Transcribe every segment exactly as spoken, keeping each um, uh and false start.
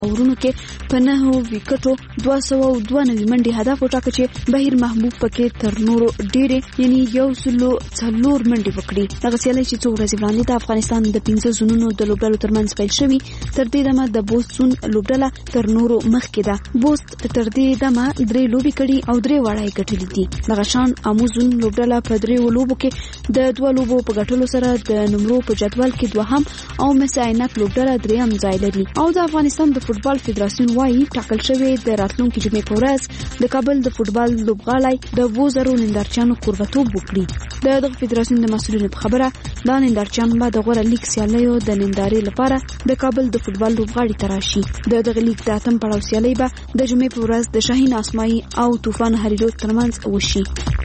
اورونو کې په نهو وکټو دوه سوه او دوه نوي منډي هدف وټاکه چې بهیر محبوب پکې تر نورو ډېرې یعنی یو سلو څلور منډي وکړي. دغه سیالي چې څو ورځې وړاندې د افغانستان د پنځه زونونو د لوبډلو ترمنځ پیل شوی تر دې دمه د بوست زون لوبډله تر نورو مخکې ده. بوست تر دې دمه درې لوبې کړي او درې واړه یې ګټلې دي. دغه شان اموزون لوبډله په درې لوبو کې د دوه لوبو په ګټلو سره د نمرو په جدول کې دوهم او مس عینک لوبډله دریم ځای لري. او د افغانستان د فوتبال فدراسیون وايي ټاکل شوی د راتلونکي جمعې په ورځ د کابل د فوتبال لوبغاړي د وو زرو نندارچیانو کوربتوب وکړي. د دغه فدراسیون د مسؤلینو په خبره دا نندارچیان به د غوړه لیګ سیالیو د نندارې لپاره د کابل د فوتبال لوبغاړي تراشي. د دغه لیګ د اتم پړاو سیالي به د جمعې په ورځ د شاهین اسماعي او طوفان هریرود ترمنځ وشي.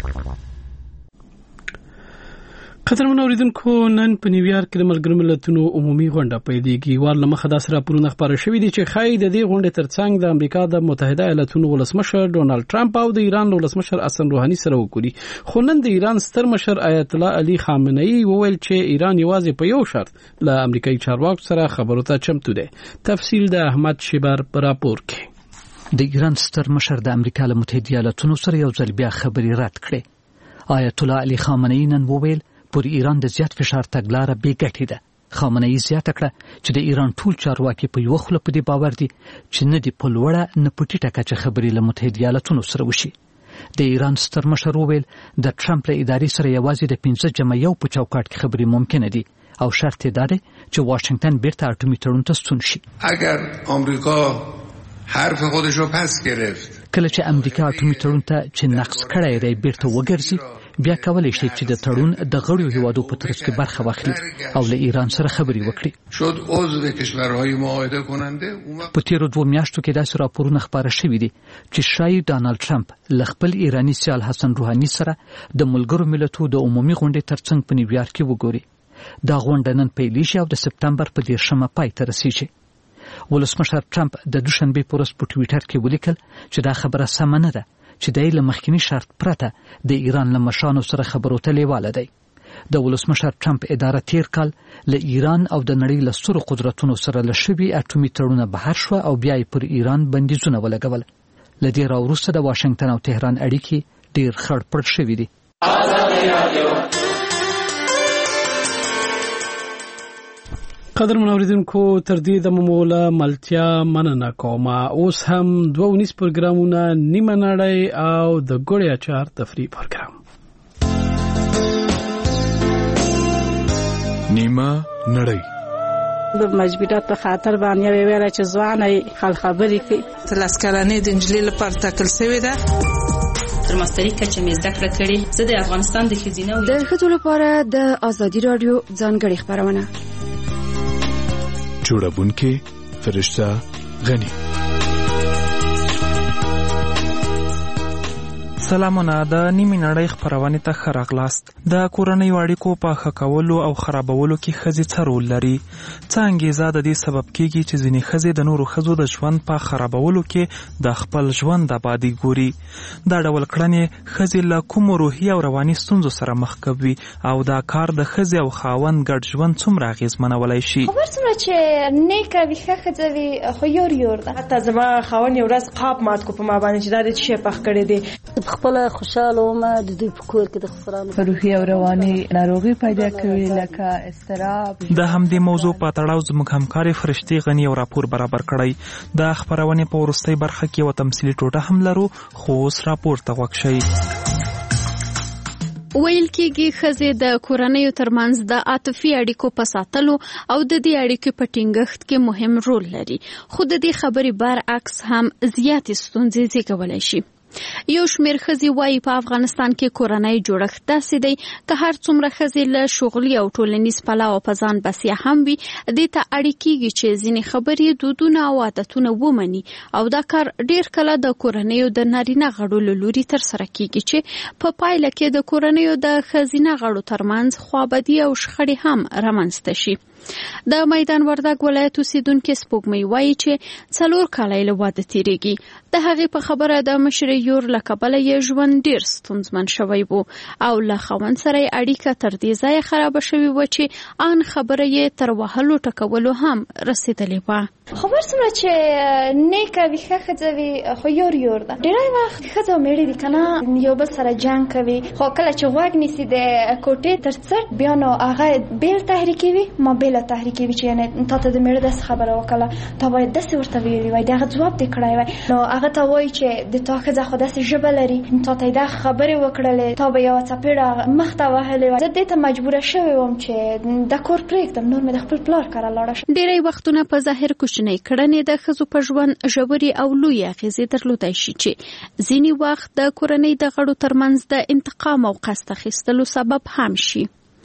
قدرمن اوریدونکو، نن په نیویارک کې د ملګرو ملتونو عمومي غونډه پیلېږي. وار لمخه داسې راپورونه خپاره شوي دي چې ښایي د دې غونډې ترڅنګ د امریکا د متحده ایالاتونو ولسمشر ډونالد ټرمپ او د ایران ولسمشر حسن روحاني سره وګوري. خو نن د ایران ستر مشر آیت الله علي خامنه‌ای وویل چې ایران یوازې په یو شرط له امریکایي چارواکو سره خبرو ته چمتو دی. تفصیل د احمد شیبر په راپور کې. د ایران ستر مشر د امریکا له متحده ایالاتونو سره یو ځل بیا خبرې رد کړې. آیت الله علي خامنه‌ای نن وویل پر ایران د زیات فشار تګلاره بې ګټې ده. خامنه‌ای زیاته کړه چې د ایران ټول چارواکي په یو خله په دې باور دي چې نه دی په لوړه نه په ټیټه کچه خبرې له متحده ایالاتونو سره وشي. د ایران ستر مشر وویل د ټرمپ له ادارې سره یوازې د پنځه جمع یو په چوکاټ کې خبرې ممکنه دي او شرط یې دا دی چې واشنگټن بیرته اټومي تړون ته ستون شي. اگر آمریکا حرف خودش رو پس گرفت، کله چې امریکا اټومي تړون ته چې نقض کړی دی بیرته وګرځي، بیا کولای شي چې د تړون د غړیو هیوادو په ترڅ کې برخه واخلي او له ایران سره خبرې وکړي. شد عضو کشورهای معاهده کننده. په تیرو دوه میاشتو کې داسې راپورونه خپاره شوي دي چې شاید ډانلډ ټرمپ له خپل ایراني سیال حسن روحاني سره د ملګرو ملتونو د عمومي غونډې ترڅنګ په نیویارک کې وګوري. دا غونډه نن پیلېږي او د سپتمبر په دیرشمه پای ته رسیږي. ولسمشر ټرمپ د دوشنبې په ورځ په ټویټر کې ولیکل چې دا خبره سمه نه ده چې د له مخکینی شرط پرته د ایران له مشرانو سره خبرو ته لیواله دی. د ولسمشر ټرمپ اداره تیر کال له ایران او د نړۍ له سترو قدرتونو سره له شوي اټومي تړونه بهر شو او بیا یې پر ایران بندیزونه ولګول. له دې راوروسته د واشنگټن او تهران اړیکې ډیر خړپړ شوي دي. قدر منوریدونکو، تر دې د مولا ملتیا مننه کومه. اوس هم دوه ونیس پروګرامونه، نیمه نړۍ او د ګوړې اچار تفریح پروګرام. نیمه نړۍ د مجبورات په خاطر باندې ویل چې ځواني خل خبرې کوي. تلسکرانې د انجلۍ لپاره تکل شوی ده. تر ماستري کچه مې زده کړه کړې. زه د افغانستان د ښځینه د ښځو لپاره د ازادي رادیو ځانګړې خبرونه جوړونکې فرشته غنی. سلامونه. د نیمه نړۍ خبرونه ته ښه راغلاست. د کورنۍ اړیکو په ښه کولو او خرابولو کې ښځې څه رول لري؟ څه انګیزه د دې سبب کیږي چې ځینې ښځې د نورو ښځو د ژوند په خرابولو کې د خپل ژوند آبادي ګوري؟ دا ډول کړنې ښځې له کومو روحي او رواني ستونزو سره مخ کوي او دا کار د ښځې او خاوند ګډ ژوند څومره اغېزمنولی شي؟ خبر څومره چې نیکه وي ښه ښځه وي خو یور یور ده. حتی زما خاوند یو ورځ قاب مات کو په ما باندې چې دا د څه پخ کړی دی. خپل خوشاله ومه د دوی په کور کې د خسرانو روحي او رواني ناروغي پیدا کوي لکه اضطراب. د همدې موضوع په تړاو زموږ همکارې فرشتي غنی او راپور برابر کړی. د خبرونه په وروستۍ برخه کې یو تمثیلي ټوټه هم لرو، خو اوس راپور ته غوږ شئ. ویل کېږي ښځې د کورنیو ترمنځ د عاطفي اړیکو په ساتلو او د دې اړیکو په ټینګښت کې مهم رول لري، خو د دې خبرې برعکس هم زیاتې ستونزې زیږولی شي. یو شمېر ښځې وایي په افغانستان کې کورنۍ جوړښت داسې دی که هر څومره ښځې له شغلي او ټولنیز پلوه په ځان بسیا هم وي، دې ته اړ کېږي چې ځینې خبرې، دودونه او عادتونه ومني او دا کار ډېر کله د کورنیو د نارینه غړو له لوري ترسره کېږي چې په پایله کې د کورنیو د ښځینه غړو ترمنځ خوابدي او شخړې هم رامنځته شي. د میدان وردګ ولایت اوسیدونکو سپوږمۍ وایي چې څلور کاله له واده تیریږي. د هغې په خبره د مشرې یور له کبله یې ژوند ډیر ستونزمن شوی و او له خاوند سره یې اړیکه تر دې ځایه خرابه شوې وه چې ان خبره یې تر وهلو ټکولو هم رسېدلې وه. خبر څومره چې نیکه ویښه ښځه وي خو یور یور ده. ډېری وخت ښځه او مېړه دي که نه یو بل سره جنګ کوي، خو کله چې غوږ نیسي د کوټې تر څټ بیا نو هغه بیل تحریکوي ما بیله تحریکوي چې یعنې تا ته د مېړه داسې خبره وکړه تا باید داسې ورته ویلي وای، د هغه ځواب دې کړی وای. نو هغه ته وایي چې د تا ښځه خو داسې ژبه لري تا ته یې دا خبرې وکړلې تا به یوه څپېړه مخ ته وهلې وای. زه دې ته مجبوره شوې وم چې د کور پرېږدم، نور مې د خپل پلار کره لاړه شم. ډېری وختونه په ظاهر کوچنۍ کړنې د ښځو په ژوند ژورې او لویې اغېزې درلودای شي چې ځینې وخت د کورنۍ د غړو ترمنځ د انتقام او قصد اخیستلو سبب هم شي.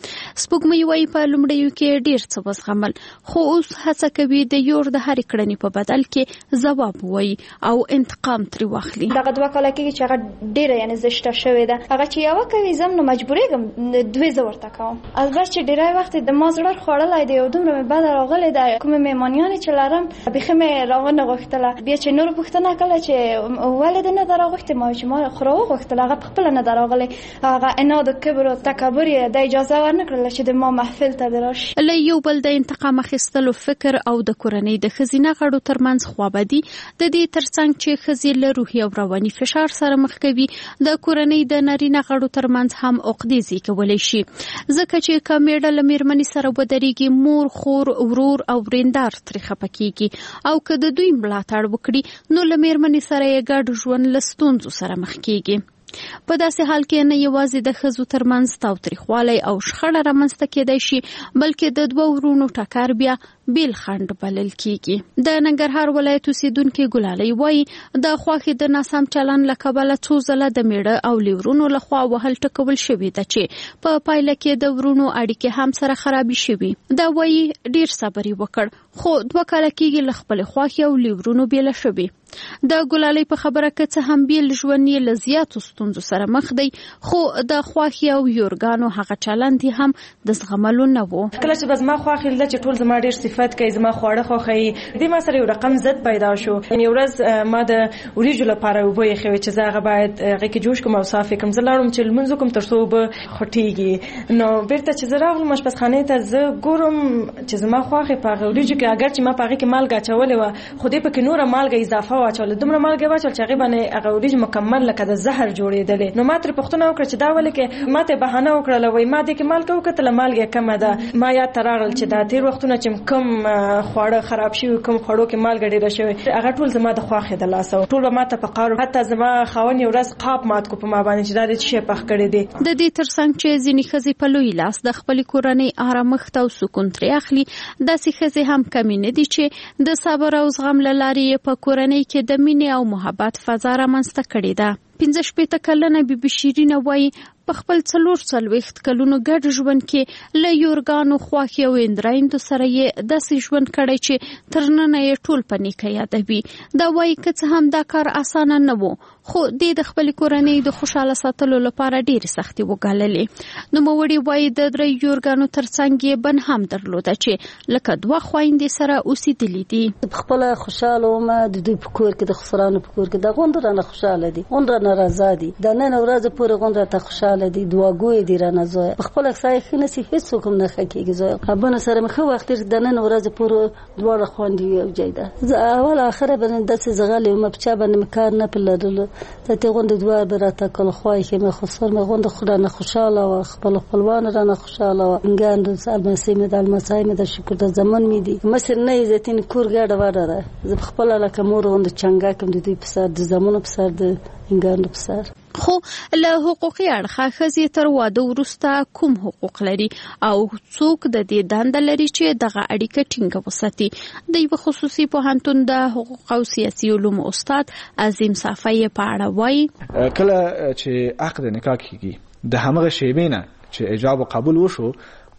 سپوږمۍ وایي په لومړیو کې ډیر څه وزغمل، خو اوس هڅه کوي د یور د هرې کړنې په بدل کې ځواب ووایي او انتقام ترې واخلي. دغه دوه کاله کېږي چې هغه ډېره یعنې زشته شوې ده. هغه چې یوه کوي زه نو مجبورېږم دوې زه ورته کوم. البته چې ډېری وخت د ما زړه خوړلی دی او دومره مې بده راغلې ده، کومې مېمانیانې چې لرم بیخي مې راونه غوښتله. بیا چې نورو پوښتنه کله چې ولې دې نه ده راغوښتې ما چې ما خو راوغوښتله، هغه پخپله نه ده راغلی. هغه عناد و کبر و تکبر یې د اجازه نکړل چې د ما محفل ته دراشي. له یو بل د انتقام اخیستلو فکر او د کورنۍ د ښځینه غړو ترمنځ خوابدي د دې ترڅنګ چې ښځې له روحي او رواني فشار سره مخ کوي د کورنۍ د نارینه غړو ترمنځ هم عقدې زیږولی شي، ځکه چې که میړه له میرمنې سره ودرېږي مور خور ورور او ورېندار ترې خفه کېږي او که د دوی ملاتړ وکړي نو له میرمنې سره یې ګډ ژوند له ستونزو سره مخ کېږي. په داسې حال کې نه یوازې د ښځو ترمنځ تاوتریخوالی او شخړه رامنځته کېدای شي بلکې د دوه ورونو ټکر بیا بیل خنډ بلل کېږي. د ننګرهار ولایت اوسیدونکې ګلالۍ وایي د خوښې د ناسم چلند له کبله څو ځله د میړه او لیورونو لخوا وهل ټکول شوي ده چې په پایله کې د ورونو اړیکې هم سره خرابې شوي. دا وایي ډیر صبر یې وکړ خو دوه کاله کېږي له خپلې خوښې او لیورونو بیله شوي. د ګلالۍ په خبره که څه هم بیل ژوند یې له زیاتو ستونزو سره مخ دی، خو د خوښې او یورګانو هغه چلند یې هم د زغملو نه و. کله چې به زما خوښې لیده چې ټول زما ډېر صفت کوي، زما خواړه خوښوي، دې ما سره یو رقم ضد پیدا شو. یعنې یو ورځ ما د وریجو لپاره اوبه ایښې وې چې زه هغه باید هغې کې جوش کړم او صاف یې کړم. زه لاړم چې لمونځ وکړم تر څو اوبه خوټېږي. نو بېرته چې زه راغلم اشپزخانې ته، زه ګورم چې زما خوښې په هغه وریجو کې اګر چې ما په هغې کې مالګه اچولې وه خو دې پکې نوره مالګه اضافه واچوله، دومره مالګه واچول چې هغې باندې هغه وریجې مکمل لکه د زهر جوړېدلې. نو ما ترې پوښتنه وکړه چې دا ولې کې ما ته بهانه وکړله، وایي ما دې کې مالګه وکتله مالګه کمه ده. ما یاد ته راغلل چې دا تېر وختونه چې کوم خواړه خراب شوي کوم خوړو کې مالګه ډېره شوې هغه ټول زما د خوښې د لاسه و، ټول به ما ته په قهر. حتی زما خاوند یو ورځ قاب مات کو په ما باندې چې دا دې څه شی پخ کړی دی. د دې ترڅنګ چې ځینې ښځې په لوی لاس د خپلې کورنۍ آرامښت او سکون ترې اخلي، داسې ښځې هم کمې نه دي چې د صبر او زغم له لارې په کورنۍ کې د مینې او محبت فضا رامنځته کړې ده. پنځه شپېته کلنه بیبي شیرینه وایي په خپل څلور څلوېښت کلونو ګډ ژوند کې له یورګانو خوښې او اندرایندو سره یې داسې ژوند کړی چې تر ننه یې ټول په نیکه یادوي. دا وایي که څه هم دا کار اسانه نه و خو دې د خپلې کورنۍ د خوشحاله ساتلو لپاره ډېرې سختۍ وګاللې. نوموړې وایي د درې یورګانو ترڅنګ یې بن هم درلوده چې لکه دوه خویندې سره اوسېدلې دي. خپله خوشحاله ومه د دوی په کور کې د خسرانو په کور کې د غونډ رانه خوشحاله دي، غونډ رانه رضا دي، د نن ورځې پورې غونډ راته خوشحاله دي، دعاګوی دي رانه زویه په خپله سایه ښه نسي هېڅوک هم نه ښه کېږي. زویه ربونه سره مې ښه وخت تېر د نن ورځې پورې دواړه خویندې یو ځای ده. زه اول اخره باندې داسې زغلې ومه په چا باندې مې کار نه په لرلو. د دې غونډې دوه به راته کله خوښې مې خسر مې غونډه خو رانه خوشحاله وه، خپل خپلوان رانه خوشحاله وه، انګانډ المسۍ مې د المسۍ مې د شکر د زمن مې دي مصر نه عزتین کور ګډه وډه ده. زه په خپله لکه مور غونډه چنګا کوم د دوی په سر د زمونو په سر د انګانډو په سر. خو له حقوقي اړخه ښځې تر واده وروسته کوم حقوق لري او څوک د دې دنده لري چې دغه اړیکه ټینګه وساتي؟ د یوه خصوصي پوهنتون د حقوق او سیاسي علومو استاد عظیم صافی په اړه وایي کله چې عقد نکاح کیږي د همغه شیبې نه چې ایجاب او قبول وشو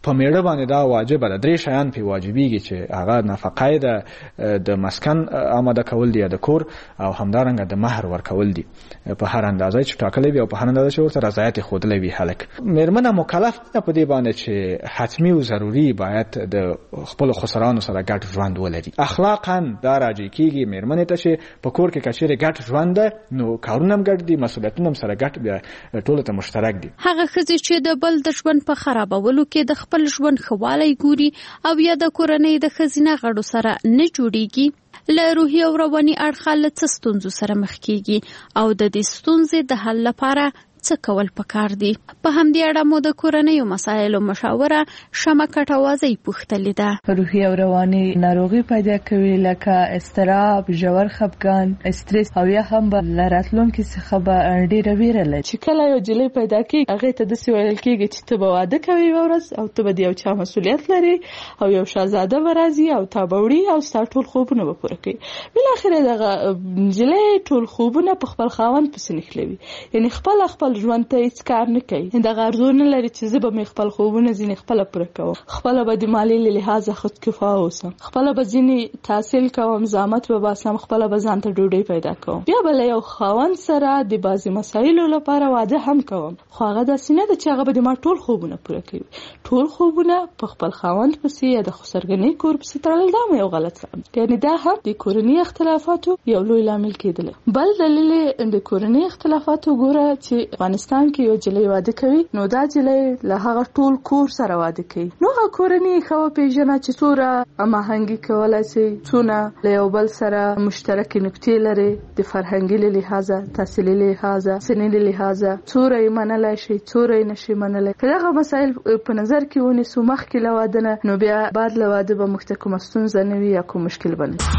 په میړه باندې دا واجب ده، درې شیان په واجبېږي چې هغه نفقه ده، د مسکن آماده کول دي د کور، او همدارنګه د مهر ورکول دي په هر اندازه چې ټاکلې وي او په هر اندازه چې ورته رضایت ښودلی وي هلک. میرمنه مکلف ده په دې باندې چې حتمي او ضروري باید د خپلو خسرانو سره ګډ ژوند ولري. اخلاقا دا راجع کېږي میرمنې ته چې په کور کې که چېرې ګډ ژوند ده نو کارونه هم ګډ دي، مسؤلیتونه هم سره ګډ بیا ټولو ته مشترک دي. هغه ښځې چې د بل د ژوند په خرابولو کې د خپل ژوند ښه والی ګوري او یا د کورنۍ د ښځینه غړو سره نه جوړیږي، له روحي او رواني اړخه له څه ستونزو سره مخ کیږي او د دې ستونزې د حل لپاره څه کول پکار دي. په همدې اړه مو د کورنیو مسایلو مشاوره شمه کټوازی پوښتلې ده. روحي او رواني ناروغي پیدا کوي لکه اضطراب، ژور خپګان، استرس او یا هم به راتلونکي څخه به ډېره ویره لري. چې کله یو جلۍ پیدا کېږي هغې ته داسې ویل کېږي چې ته به واده کوې یوه ورځ او ته به د یو چا مسؤلیت لري او یو شهزاده به راځي او تا به وړي او ستا ټول خوبونه به پوره کوي. بالاخره دغه نجلۍ ټول خوبونه په خپل خاوند پسې نښلوي، یعنې خپله خپل ژوند ته هیڅ کار نه کوي. دغه ارزو نه لري چې زه به مې خپل خوبونه ځینې خپله پوره کوم، خپله به د مالي له لحاظه خودکفا اوسم، خپله به ځینې تحصیل کوم، زحمت به باسم، خپله به ځان ته ډوډۍ پیدا کوم، بیا به له یو خاوند سره د بعضې مسایلو لپاره واده هم کوم. خو هغه داسې نه ده چې هغه به د ما ټول خوبونه پوره کوي. ټول خوبونه په خپل خاوند پسې یا د خسرګنۍ کور پسې تړل دا مو یو غلط فهم، یعنې دا هم د کورني اختلافاتو یو لوی لامل کېدلی. بل دلیل د کورني اختلافاتو ګوره چې افغانستان کې یو جلۍ واده کوي نو دا جلۍ له هغه ټول کور سره واده کوي، نو هغه کورنۍ ښه وپېژنه چې څومره هماهنګي کولی شي، څونه له یو بل سره مشترکې نکتې لري، د فرهنګي له لحاظه، تحصیلي له لحاظه، سني له لحاظه، څومره یې منلی شي، څومره یې نشي منلی. که دغه مسایل په نظر کې ونیسو مخکې له واده نه، نو بیا بعد له واده به موږ ته کومه ستونزه نه وي یا کوم مشکل به نه وي.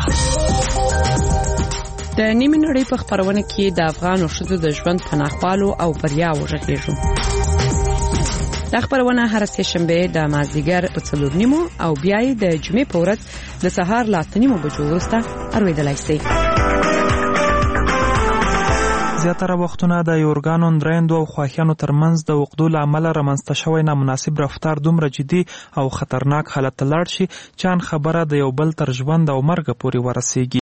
د نیمې نړۍ په خپرونه کې د افغانو ښځو د ژوند پناهوالو او بریاوو غږیږو. دا خپرونه هر سه شنبه د مازدیګر په څلور نیمو او بیا د جمعې په ورځ د سهار لا اته نیمو بجو وروسته اورېدلای شئ. زیاتره وختونه د یورګانو درېندو او خواهیانو ترمنځ د عقدو له امله رامنځته شوی نامناسب رفتار دومره جدي او خطرناک حالت ته لاړ شي چې ان خبره د یو بل تر ژوند او مرګ پورې ورسیږي.